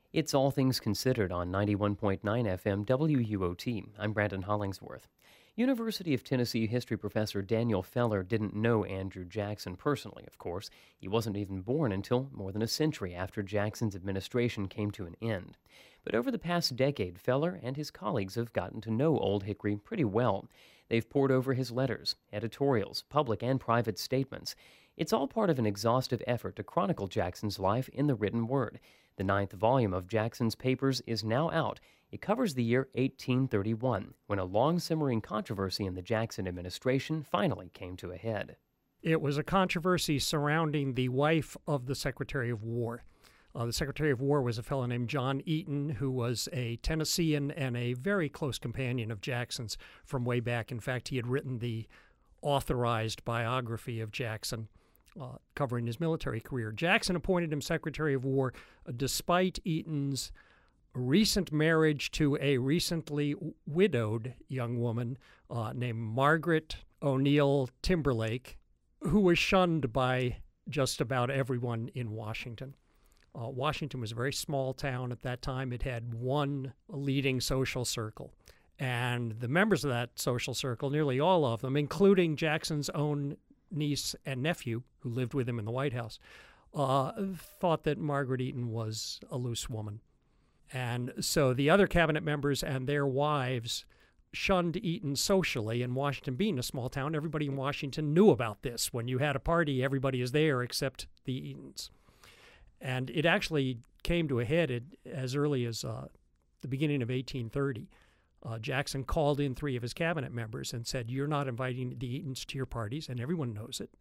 It's All Things Considered on 91.9 FM WUOT. I'm Brandon Hollingsworth. University of Tennessee history professor Daniel Feller didn't know Andrew Jackson personally, of course. He wasn't even born until more than a century after Jackson's administration came to an end. But over the past decade, Feller and his colleagues have gotten to know Old Hickory pretty well. They've pored over his letters, editorials, public and private statements. It's all part of an exhaustive effort to chronicle Jackson's life in the written word. The ninth volume of Jackson's papers is now out. It covers the year 1831, when a long-simmering controversy in the Jackson administration finally came to a head. It was a controversy surrounding the wife of the Secretary of War. The Secretary of War was a fellow named John Eaton, who was a Tennessean and a very close companion of Jackson's from way back. In fact, he had written the authorized biography of Jackson, covering his military career. Jackson appointed him Secretary of War despite Eaton's recent marriage to a recently widowed young woman named Margaret O'Neill Timberlake, who was shunned by just about everyone in Washington. Washington was a very small town at that time. It had one leading social circle. And the members of that social circle, nearly all of them, including Jackson's own niece and nephew, who lived with him in the White House, thought that Margaret Eaton was a loose woman. And so the other cabinet members and their wives shunned Eaton socially. And Washington being a small town, everybody in Washington knew about this. When you had a party, everybody is there except the Eatons. And it actually came to a head as early as the beginning of 1830. Jackson called in three of his cabinet members and said, "You're not inviting the Eatons to your parties," and everyone knows it.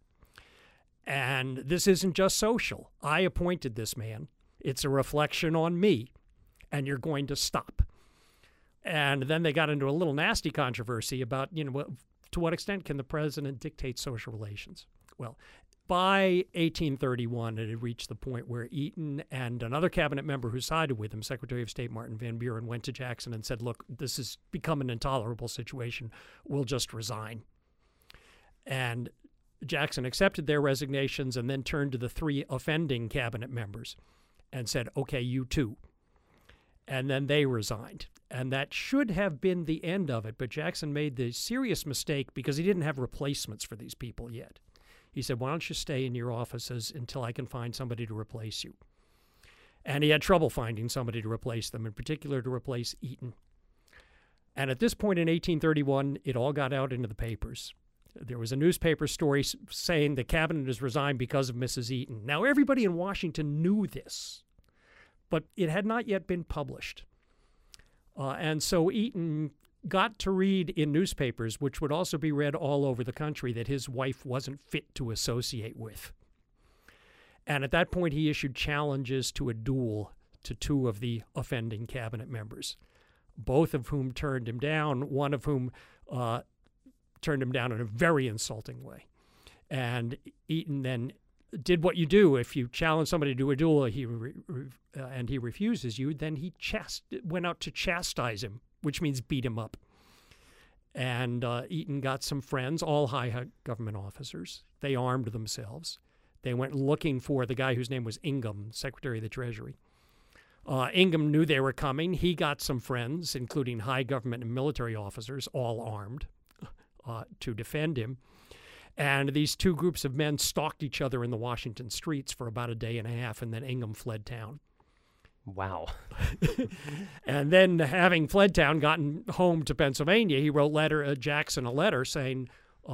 And this isn't just social. I appointed this man. It's a reflection on me, and you're going to stop. And then they got into a little nasty controversy about, to what extent can the president dictate social relations? Well, by 1831, it had reached the point where Eaton and another cabinet member who sided with him, Secretary of State Martin Van Buren, went to Jackson and said, "Look, this has become an intolerable situation. We'll just resign." And Jackson accepted their resignations and then turned to the three offending cabinet members and said, "Okay, you too." And then they resigned. And that should have been the end of it, but Jackson made the serious mistake because he didn't have replacements for these people yet. He said, "Why don't you stay in your offices until I can find somebody to replace you?" And he had trouble finding somebody to replace them, in particular to replace Eaton. And at this point in 1831, it all got out into the papers. There was a newspaper story saying the cabinet has resigned because of Mrs. Eaton. Now, everybody in Washington knew this, but it had not yet been published. And so Eaton got to read in newspapers, which would also be read all over the country, that his wife wasn't fit to associate with. And at that point, he issued challenges to a duel to two of the offending cabinet members, both of whom turned him down, one of whom turned him down in a very insulting way. And Eaton then did what you do if you challenge somebody to a duel and he refuses you, then he went out to chastise him, which means beat him up. And Eaton got some friends, all high government officers. They armed themselves. They went looking for the guy whose name was Ingham, Secretary of the Treasury. Ingham knew they were coming. He got some friends, including high government and military officers, all armed, to defend him. And these two groups of men stalked each other in the Washington streets for about a day and a half, and then Ingham fled town. Wow. And then, having fled town, gotten home to Pennsylvania, he wrote Jackson a letter saying,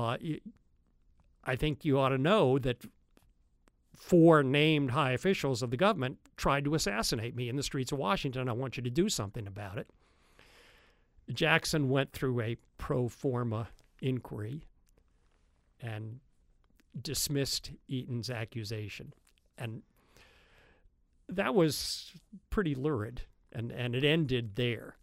"I think you ought to know that four named high officials of the government tried to assassinate me in the streets of Washington. I want you to do something about it." Jackson went through a pro forma inquiry and dismissed Eaton's accusation. And that was pretty lurid, and it ended there.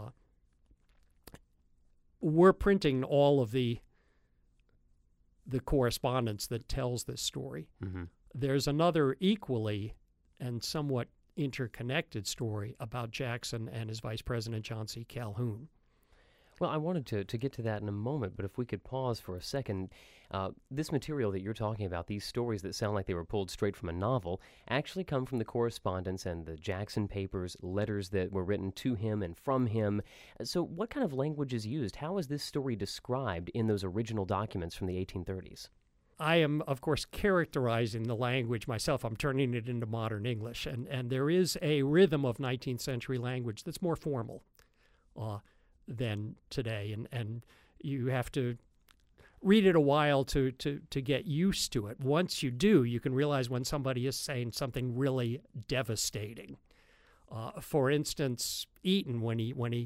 We're printing all of the correspondence that tells this story. Mm-hmm. There's another equally and somewhat interconnected story about Jackson and his vice president, John C. Calhoun. Well, I wanted to get to that in a moment, but if we could pause for a second. This material that you're talking about, these stories that sound like they were pulled straight from a novel, actually come from the correspondence and the Jackson papers, letters that were written to him and from him. So what kind of language is used? How is this story described in those original documents from the 1830s? I am, of course, characterizing the language myself. I'm turning it into modern English. And there is a rhythm of 19th century language that's more formal than today. And you have to read it a while to get used to it. Once you do, you can realize when somebody is saying something really devastating. For instance, Eaton, when he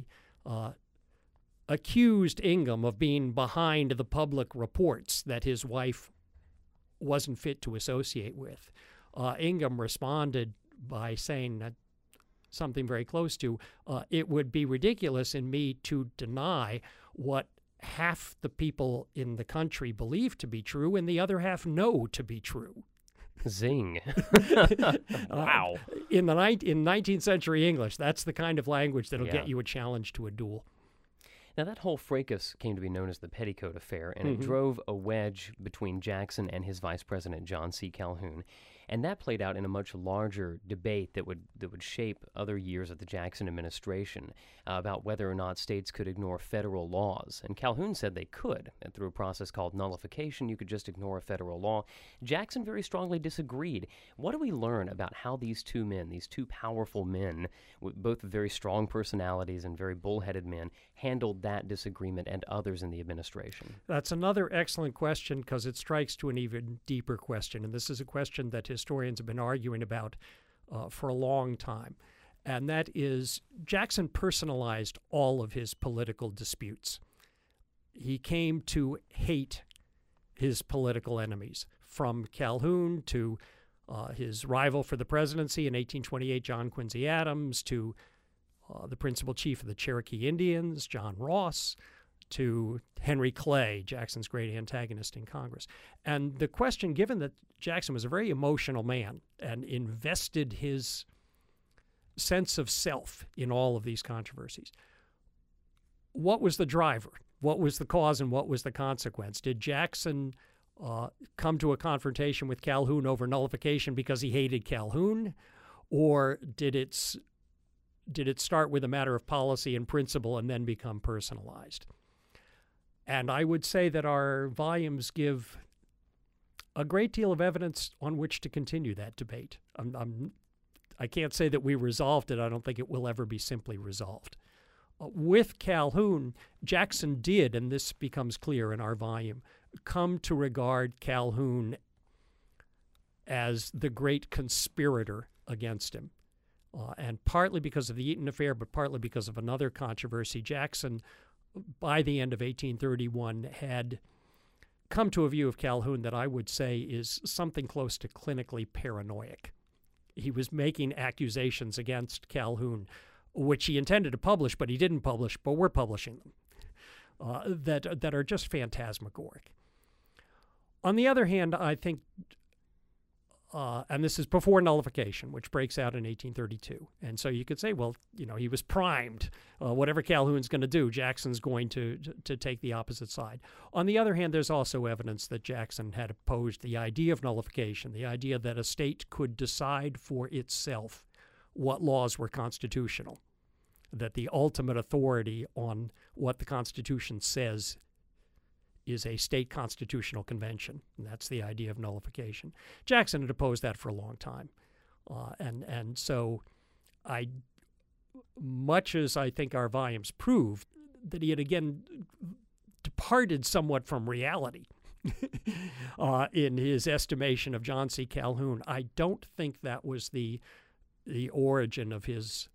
accused Ingham of being behind the public reports that his wife wasn't fit to associate with, Ingham responded by saying that something very close to, it would be ridiculous in me to deny what half the people in the country believe to be true and the other half know to be true. Zing. Wow. In 19th century English, that's the kind of language that'll Yeah. get you a challenge to a duel. Now, that whole fracas came to be known as the Petticoat Affair, and it drove a wedge between Jackson and his vice president, John C. Calhoun. And that played out in a much larger debate that would shape other years of the Jackson administration about whether or not states could ignore federal laws. And Calhoun said they could, and through a process called nullification, you could just ignore a federal law. Jackson very strongly disagreed. What do we learn about how these two men, these two powerful men, with both very strong personalities and very bullheaded men, handled that disagreement and others in the administration? That's another excellent question because it strikes to an even deeper question. And this is a question that historians have been arguing about for a long time. And that is, Jackson personalized all of his political disputes. He came to hate his political enemies, from Calhoun to his rival for the presidency in 1828, John Quincy Adams, to the principal chief of the Cherokee Indians, John Ross, to Henry Clay, Jackson's great antagonist in Congress. And the question, given that Jackson was a very emotional man and invested his sense of self in all of these controversies, what was the driver? What was the cause and what was the consequence? Did Jackson come to a confrontation with Calhoun over nullification because he hated Calhoun? Or did it start with a matter of policy and principle and then become personalized? And I would say that our volumes give a great deal of evidence on which to continue that debate. I can't say that we resolved it. I don't think it will ever be simply resolved. With Calhoun, Jackson did, and this becomes clear in our volume, come to regard Calhoun as the great conspirator against him. And partly because of the Eaton affair, but partly because of another controversy, Jackson, by the end of 1831, had come to a view of Calhoun that I would say is something close to clinically paranoid. He was making accusations against Calhoun, which he intended to publish, but he didn't publish, but we're publishing them, that are just phantasmagoric. On the other hand, I think, and this is before nullification, which breaks out in 1832. And so you could say, well, he was primed. Whatever Calhoun's going to do, Jackson's going to take the opposite side. On the other hand, there's also evidence that Jackson had opposed the idea of nullification, the idea that a state could decide for itself what laws were constitutional, that the ultimate authority on what the Constitution says is a state constitutional convention, and that's the idea of nullification. Jackson had opposed that for a long time. And so much as I think our volumes prove that he had again departed somewhat from reality in his estimation of John C. Calhoun, I don't think that was the origin of his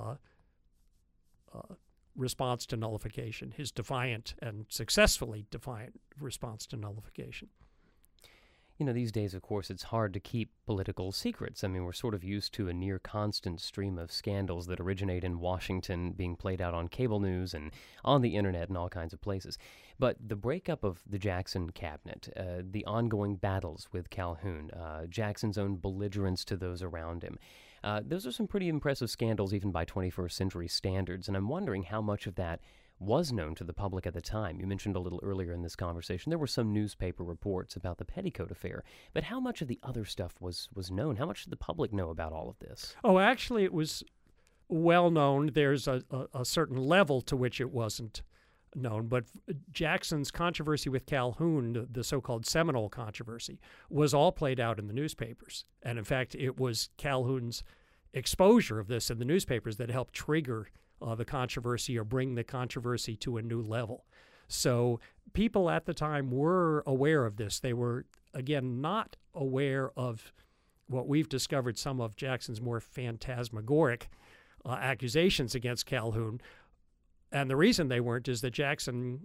response to nullification, his defiant and successfully defiant response to nullification. These days, of course, it's hard to keep political secrets. I mean, we're sort of used to a near constant stream of scandals that originate in Washington being played out on cable news and on the internet and all kinds of places. But the breakup of the Jackson cabinet, the ongoing battles with Calhoun, Jackson's own belligerence to those around him, those are some pretty impressive scandals even by 21st century standards, and I'm wondering how much of that was known to the public at the time? You mentioned a little earlier in this conversation there were some newspaper reports about the Petticoat affair, but how much of the other stuff was known? How much did the public know about all of this? Oh, actually, it was well known. There's a certain level to which it wasn't known, but Jackson's controversy with Calhoun, the so-called Seminole controversy, was all played out in the newspapers. And in fact, it was Calhoun's exposure of this in the newspapers that helped trigger the controversy or bring the controversy to a new level. So people at the time were aware of this. They were, again, not aware of what we've discovered, some of Jackson's more phantasmagoric accusations against Calhoun. And the reason they weren't is that Jackson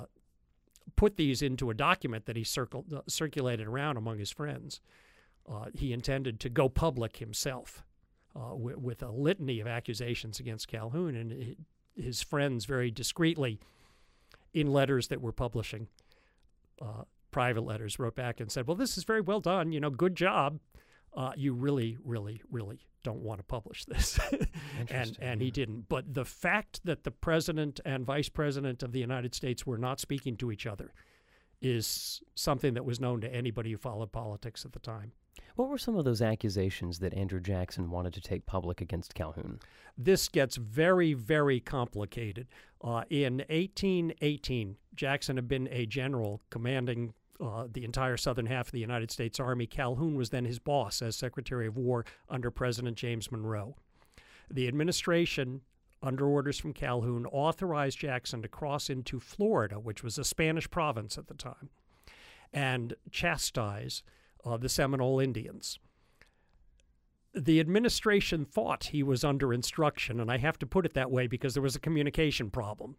put these into a document that he circulated around among his friends. He intended to go public himself with a litany of accusations against Calhoun, and his friends very discreetly, in letters that we're publishing, private letters, wrote back and said, well, this is very well done, good job. You really, really, really don't want to publish this. and he didn't. But the fact that the president and vice president of the United States were not speaking to each other is something that was known to anybody who followed politics at the time. What were some of those accusations that Andrew Jackson wanted to take public against Calhoun? This gets very, very complicated. In 1818, Jackson had been a general commanding the entire southern half of the United States Army. Calhoun was then his boss as Secretary of War under President James Monroe. The administration, under orders from Calhoun, authorized Jackson to cross into Florida, which was a Spanish province at the time, and chastise the Seminole Indians. The administration thought he was under instruction, and I have to put it that way because there was a communication problem.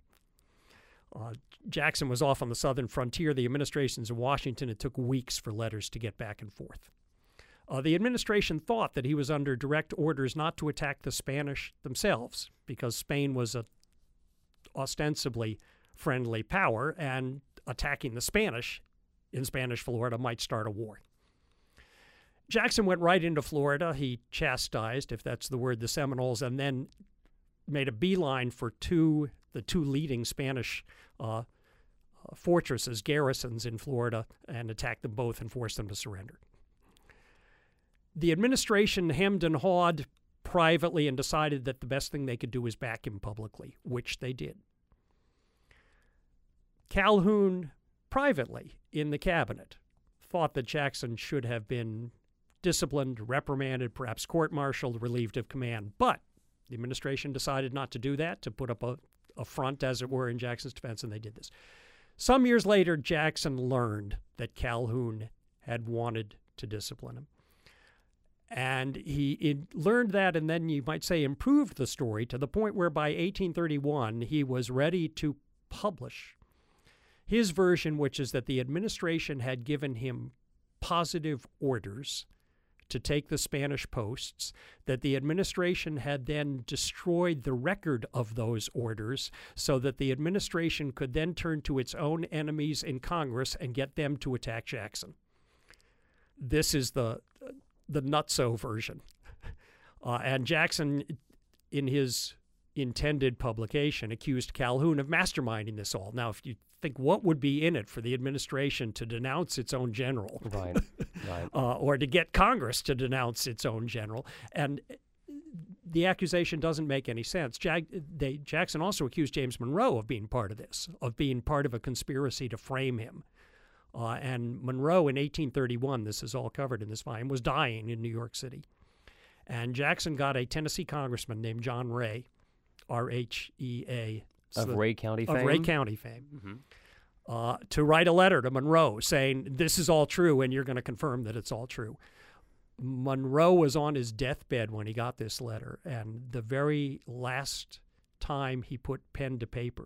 Jackson was off on the southern frontier. The administrations in Washington, it took weeks for letters to get back and forth. The administration thought that he was under direct orders not to attack the Spanish themselves because Spain was a ostensibly friendly power, and attacking the Spanish in Spanish Florida might start a war. Jackson went right into Florida. He chastised, if that's the word, the Seminoles, and then made a beeline for the two leading Spanish fortresses, garrisons in Florida, and attacked them both and forced them to surrender. The administration hemmed and hawed privately and decided that the best thing they could do was back him publicly, which they did. Calhoun, privately in the cabinet, thought that Jackson should have been disciplined, reprimanded, perhaps court-martialed, relieved of command. But the administration decided not to do that, to put up a front, as it were, in Jackson's defense, and they did this. Some years later, Jackson learned that Calhoun had wanted to discipline him. And he learned that, and then you might say improved the story to the point where by 1831 he was ready to publish his version, which is that the administration had given him positive orders to take the Spanish posts, that the administration had then destroyed the record of those orders so that the administration could then turn to its own enemies in Congress and get them to attack Jackson. This is the nutso version. And Jackson, in his intended publication, accused Calhoun of masterminding this all. Now, if you think what would be in it for the administration to denounce its own general, right. Or to get Congress to denounce its own general, and the accusation doesn't make any sense. Jackson also accused James Monroe of being part of this, of being part of a conspiracy to frame him. And Monroe in 1831, this is all covered in this volume, was dying in New York City. And Jackson got a Tennessee congressman named John Ray, R-H-E-A. Of Ray County fame? Of Ray County fame. To write a letter to Monroe saying, this is all true and you're going to confirm that it's all true. Monroe was on his deathbed when he got this letter, and the very last time he put pen to paper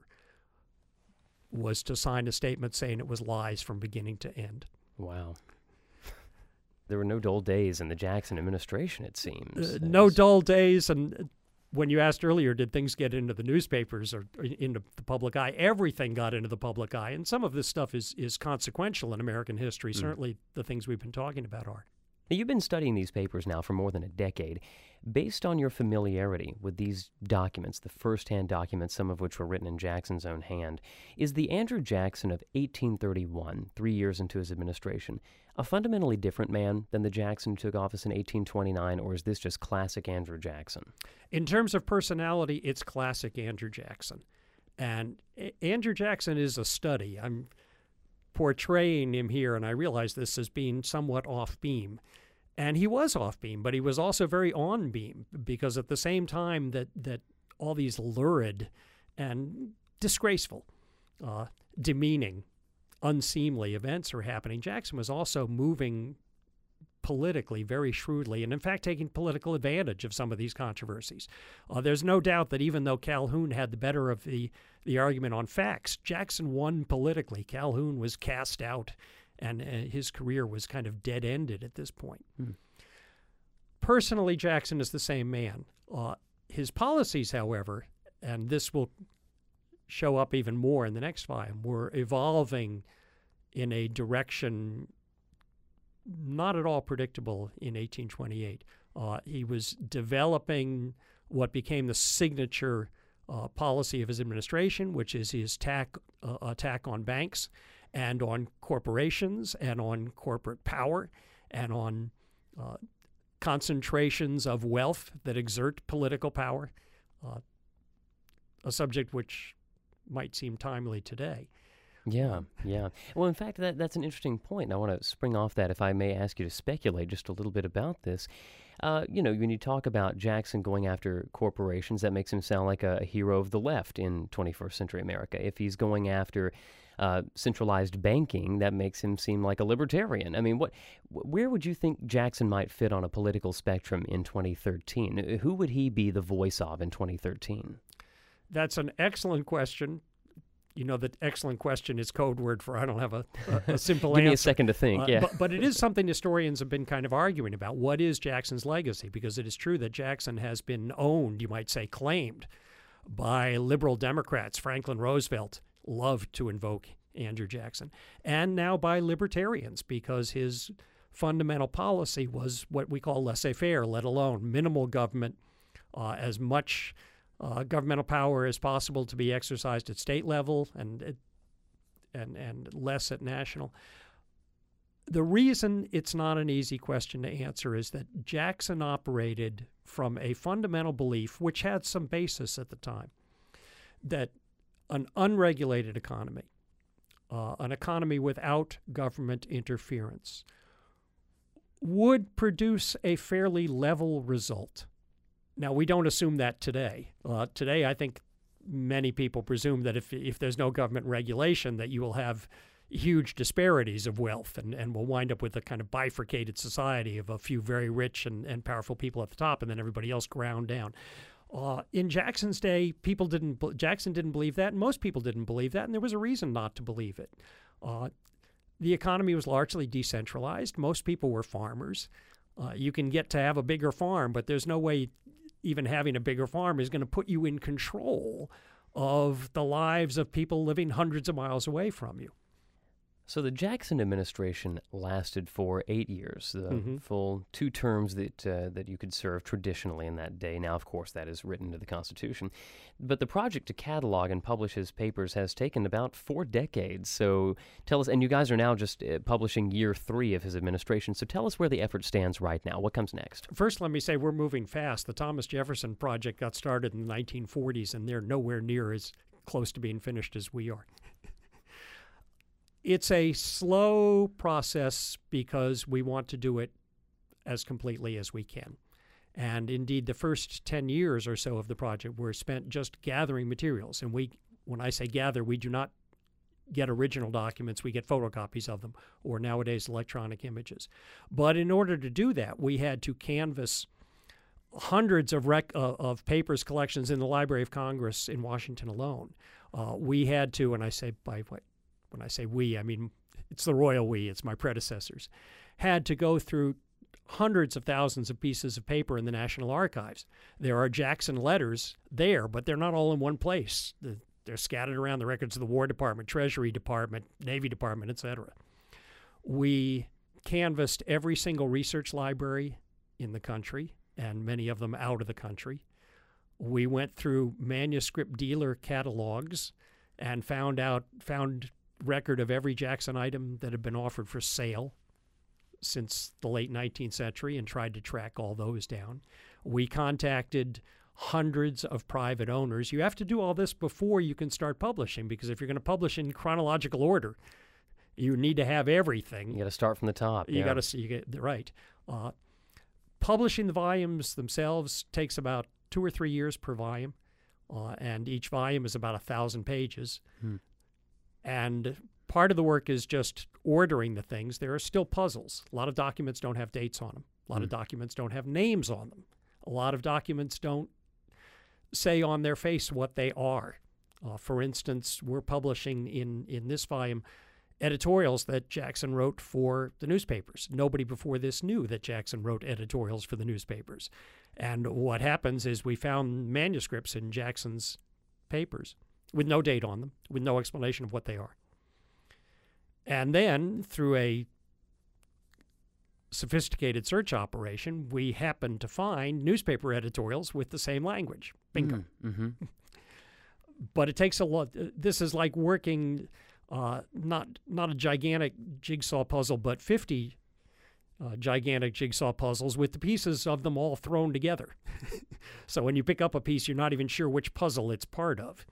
was to sign a statement saying it was lies from beginning to end. Wow. There were no dull days in the Jackson administration, it seems. No dull days, and when you asked earlier, did things get into the newspapers or into the public eye? Everything got into the public eye, and some of this stuff is consequential in American history. Certainly the things we've been talking about are. Now, you've been studying these papers now for more than a decade, Based on your familiarity with these documents, the first-hand documents, some of which were written in Jackson's own hand, is the Andrew Jackson of 1831, 3 years into his administration, a fundamentally different man than the Jackson who took office in 1829, or is this just classic Andrew Jackson? In terms of personality, it's classic Andrew Jackson. And Andrew Jackson is a study. I'm portraying him here, and I realize this as being somewhat off-beam. And he was off-beam, but he was also very on-beam, because at the same time that all these lurid and disgraceful, demeaning, unseemly events were happening, Jackson was also moving politically very shrewdly, and in fact taking political advantage of some of these controversies. There's no doubt that even though Calhoun had the better of the argument on facts, Jackson won politically. Calhoun was cast out, and his career was kind of dead-ended at this point. Personally, Jackson is the same man. His policies, however, and this will show up even more in the next volume, were evolving in a direction not at all predictable in 1828. He was developing what became the signature policy of his administration, which is his attack on banks and on corporations and on corporate power and on concentrations of wealth that exert political power, a subject which might seem timely today. Yeah. Well, in fact, that's an interesting point. I want to spring off that, if I may ask you to speculate just a little bit about this. When you talk about Jackson going after corporations, that makes him sound like a hero of the left in 21st century America. If he's going after centralized banking, that makes him seem like a libertarian. I mean, where would you think Jackson might fit on a political spectrum in 2013? Who would he be the voice of in 2013? That's an excellent question. You know that excellent question is code word for I don't have a simple answer. Give me a second to think, yeah. But it is something historians have been kind of arguing about. What is Jackson's legacy? Because it is true that Jackson has been owned, you might say claimed, by liberal Democrats. Franklin Roosevelt loved to invoke Andrew Jackson. And now by libertarians, because his fundamental policy was what we call laissez-faire, let alone minimal government, as much governmental power as possible to be exercised at state level and less at national. The reason it's not an easy question to answer is that Jackson operated from a fundamental belief, which had some basis at the time, that an unregulated economy, an economy without government interference, would produce a fairly level result. Now, we don't assume that today. Today, I think many people presume that if there's no government regulation, that you will have huge disparities of wealth and we'll wind up with a kind of bifurcated society of a few very rich and powerful people at the top and then everybody else ground down. In Jackson's day, Jackson didn't believe that, and most people didn't believe that, and there was a reason not to believe it. The economy was largely decentralized. Most people were farmers. You can get to have a bigger farm, but there's no way even having a bigger farm is going to put you in control of the lives of people living hundreds of miles away from you. So the Jackson administration lasted for 8 years, the full 2 terms that you could serve traditionally in that day. Now, of course, that is written into the Constitution. But the project to catalog and publish his papers has taken about 4 decades. So tell us, and you guys are now just publishing year 3 of his administration. So tell us where the effort stands right now. What comes next? First, let me say we're moving fast. The Thomas Jefferson Project got started in the 1940s, and they're nowhere near as close to being finished as we are. It's a slow process because we want to do it as completely as we can. And indeed, the first 10 years or so of the project were spent just gathering materials. And when I say gather, we do not get original documents. We get photocopies of them, or nowadays electronic images. But in order to do that, we had to canvass hundreds of papers collections in the Library of Congress in Washington alone. We had to, and I say when I say we, I mean it's the royal we, it's my predecessors, had to go through hundreds of thousands of pieces of paper in the National Archives. There are Jackson letters there, but they're not all in one place. They're scattered around the records of the War Department, Treasury Department, Navy Department, etc. We canvassed every single research library in the country. and many of them out of the country. We went through manuscript dealer catalogs and found record of every Jackson item that had been offered for sale since the late 19th century and tried to track all those down. We contacted hundreds of private owners. You have to do all this before you can start publishing, because if you're going to publish in chronological order, you need to have everything. You got to start from the top. You got to get right. Publishing the volumes themselves takes about 2 or 3 years per volume, and each volume is about 1,000 pages. And part of the work is just ordering the things. There are still puzzles. A lot of documents don't have dates on them. A lot of documents don't have names on them. A lot of documents don't say on their face what they are. For instance, we're publishing in this volume editorials that Jackson wrote for the newspapers. Nobody before this knew that Jackson wrote editorials for the newspapers. And what happens is we found manuscripts in Jackson's papers with no date on them, with no explanation of what they are. And then, through a sophisticated search operation, we happened to find newspaper editorials with the same language. Bingo. But it takes a lot. This is like working not a gigantic jigsaw puzzle, but 50 gigantic jigsaw puzzles with the pieces of them all thrown together. So when you pick up a piece, you're not even sure which puzzle it's part of.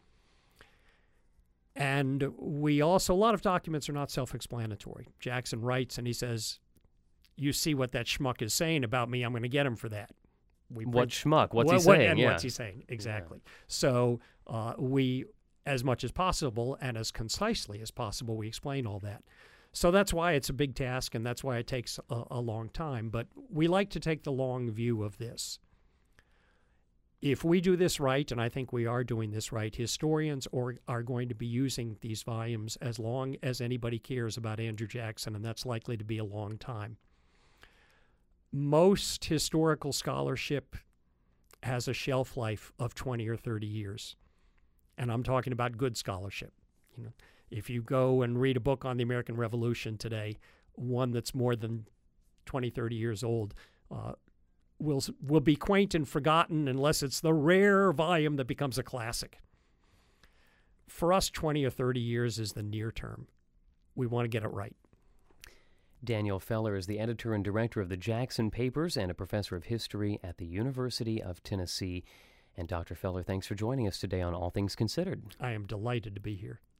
And we also, a lot of documents are not self-explanatory. Jackson writes and he says, you see what that schmuck is saying about me, I'm going to get him for that. What schmuck? What's he saying? What's he saying? Exactly. Yeah. So we, as much as possible and as concisely as possible, we explain all that. So that's why it's a big task, and that's why it takes a long time. But we like to take the long view of this. If we do this right, and I think we are doing this right, historians are going to be using these volumes as long as anybody cares about Andrew Jackson, and that's likely to be a long time. Most historical scholarship has a shelf life of 20 or 30 years. And I'm talking about good scholarship. You know, if you go and read a book on the American Revolution today, one that's more than 20, 30 years old, will be quaint and forgotten unless it's the rare volume that becomes a classic. For us, 20 or 30 years is the near term. We want to get it right. Daniel Feller is the editor and director of the Jackson Papers and a professor of history at the University of Tennessee. And Dr. Feller, thanks for joining us today on All Things Considered. I am delighted to be here.